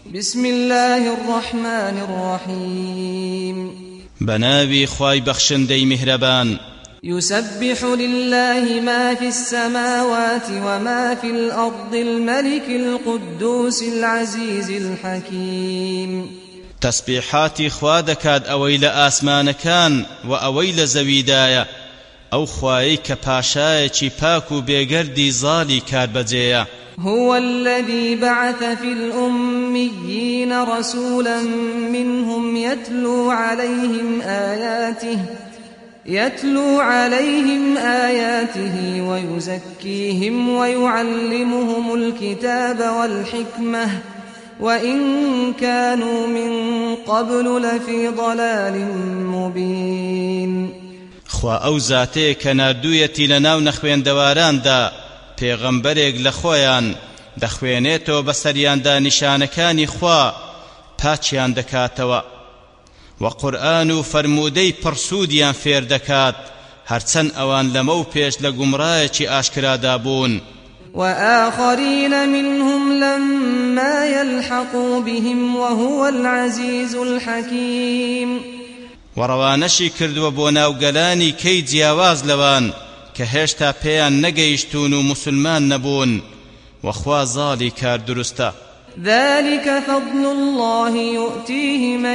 بسم الله الرحمن الرحيم بنابي خواي بخشندي مهربان يسبح لله ما في السماوات وما في الأرض الملك القدوس العزيز الحكيم تسبيحاتي خوا دكاد أويل آسمان كان وأويل زويدايا أو خوايك باشايكي باكو بيگردي ظالي كاربجيا هو الذي بعث في الأميين رسولا منهم يتلو عليهم آياته ويزكيهم ويعلمهم الكتاب والحكمة وإن كانوا من قبل لفي ضلال مبين خوا أو ذاتي كناردويتي لناو نخوين دواران دا پیغمبرێک لە خۆیان دەخوێنێتەوە بەسەریاندا نیشانەکانی خوا پاچیان دەکاتەوە و قورئان و فەرموودەی پڕسوودیان فێر دەکات هەرچەند ئەوان لەمە و پێش لە گومڕایەکی ئاشکرادا بوون وآخرين منهم لما يلحقوا بهم وهو العزيز الحكيم وڕەوانەشی کردووە بۆ ناوگەلانی کەی جیاواز لەوان کە هێشتا پێیان نەگەیشتون و مسلمان نەبوون وەخوا زاڵی کار دروستە ذلك فضل الله يؤتيه من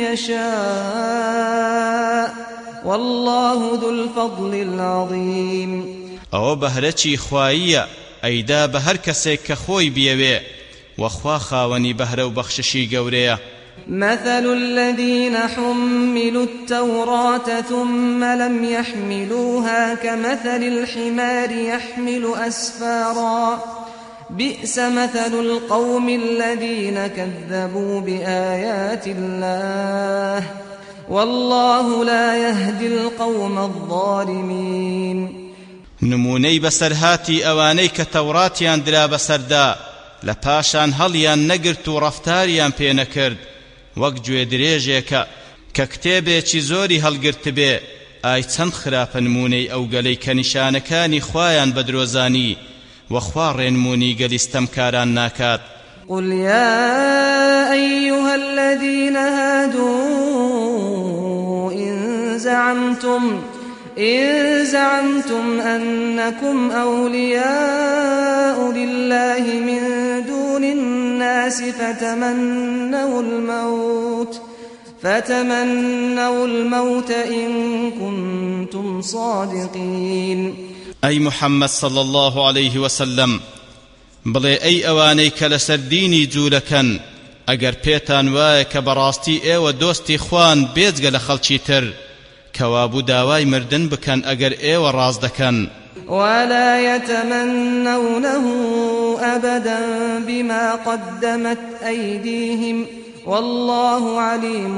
يشاء والله ذو الفضل العظيم ئەوە بەهرەی خواییە ئەیدا بە هەر کەسێک کە خۆی بیەوێ وەخوا خاوەنی بەهرە و بەخششی گەورەیە مثل الذين حملوا التوراة ثم لم يحملوها كمثل الحمار يحمل أسفارا بئس مثل القوم الذين كذبوا بآيات الله والله لا يهدي القوم الظالمين نمونەی بەسەرهاتی ئەوانەی کە تەوراتیان درا بەسەردا لە پاشان هەڵیان نەگرت و ڕەفتاریان پێ نەکرد وەک گوێ درێژێکە کە کتێبێکی زۆری هەڵگرت بێ ئای چەند خراپە نمونەی ئەو گەلەی کە نیشانەکانی خوایان بەدرۆزانی وەخوا ڕێنمونی گەلیستەمکاران ناکات قل يا أيها الذين هادوا إن زعمتم أنكم أولياء لله من دون الناس فتمنوا الموت إن كنتم صادقين أي محمد صلى الله عليه وسلم بڵێ ئەی ئەوانەی کە لەسەر دینی جوولەکەن ئەگەر پێتان وایە کە بەڕاستی ئێوە دۆستی خوان بێجگە لە خەڵکی تر کەوابوو داوای مردن بکەن ئەگەر ئێوە ڕاست دەکەن ولا يتمنونه أبدا بما قدمت أيديهم والله عليم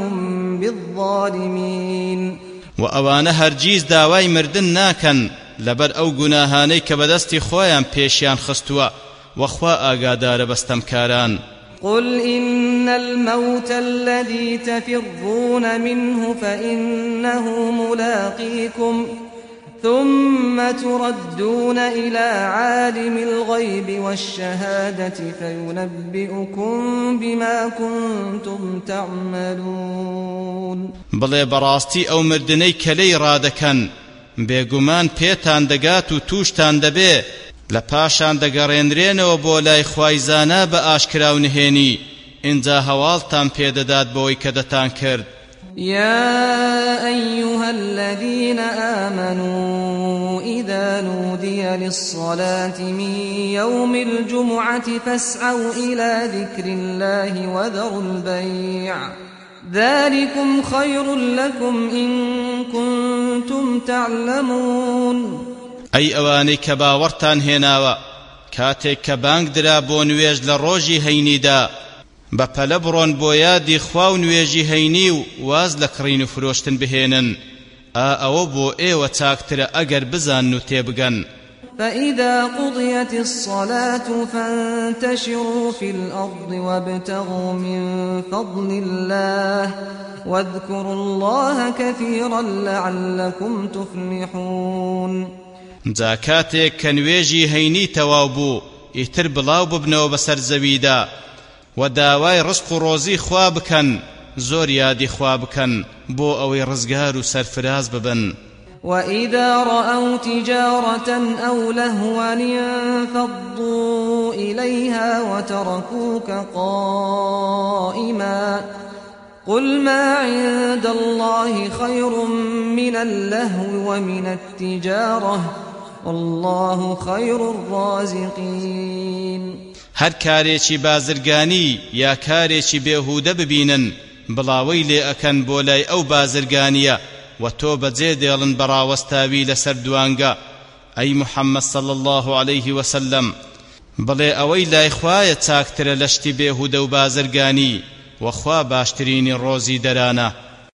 بالظالمين وأوان هرجيز داوای مردن ناکەن لەبەر ئەو گوناهانەی کە بەدەستی خۆیان پێشیان خستووە وەخوا ئاگادارە بەستەمکاران قل إن الموت الذي تفرون منه فإنه ملاقيكم ثم تردون إلى عالم الغيب والشهادة فينبئكم بما كنتم تعملون بڵێ بەڕاستی ئەو مردنەی کە لێی ڕادەکەن بێگومان پێتان دەگات و تووشتان دەبێ لە پاشان دەگەڕێنرێنەوە بۆ لای خوای زانا بە ئاشکرا و نهێنی ئینجا هەواڵتان پێدەدات بۆی کە دەتان کرد يا أيها الذين آمنوا إذا نودي للصلاة من يوم الجمعة فاسعوا إلى ذكر الله وذروا البيع ذلكم خير لكم إن كنتم تعلمون أي أواني كباورتان هناوا كاتك كبانك درا بو نوێژ لە ڕۆژی هەینیدا بەپەلە بڕۆن بۆ یادی خوا و نوێژی هەینی و واز لە کڕین و فرۆشتن بهێنن ئەوە بۆ ئێوە چاکترە ئەگەر بزان و تێبگەن فإذا قضيت الصلاة فانتشروا في الأرض وابتغوا من فضل الله واذكروا الله كثيرا لعلكم تفلحون جاکاتێک کە نوێژی هەینی تەواو بوو ئیتر بڵاو ببنەوە بەسەر زەویدا و داوای ڕزق و ڕۆزی خوا بکەن زۆر یادی خوا بکەن بۆ ئەوەی ڕزگار و سەرفراز ببن. وإذا رأوا تجارة أو لهوا انفضوا إليها وتركوك قائما قل ما عند الله خير من اللهو ومن التجارة والله خير الرازقين. هەر کارێکی بازرگانی یا کارێکی بێهودە ببینن بڵاوەی لێ ئەکەن بۆ لای ئەو بازرگانیە و تۆ بەجێ دێڵن بەڕاوەستاوی لەسەر دوانگە. ئەی محەممەد صلی الله عليه وسلم بڵێ ئەوەی لای خوایە چاکترە لە شتی بێهودە و بازرگانی وەخوا باشترینی ڕۆزی دەرانە.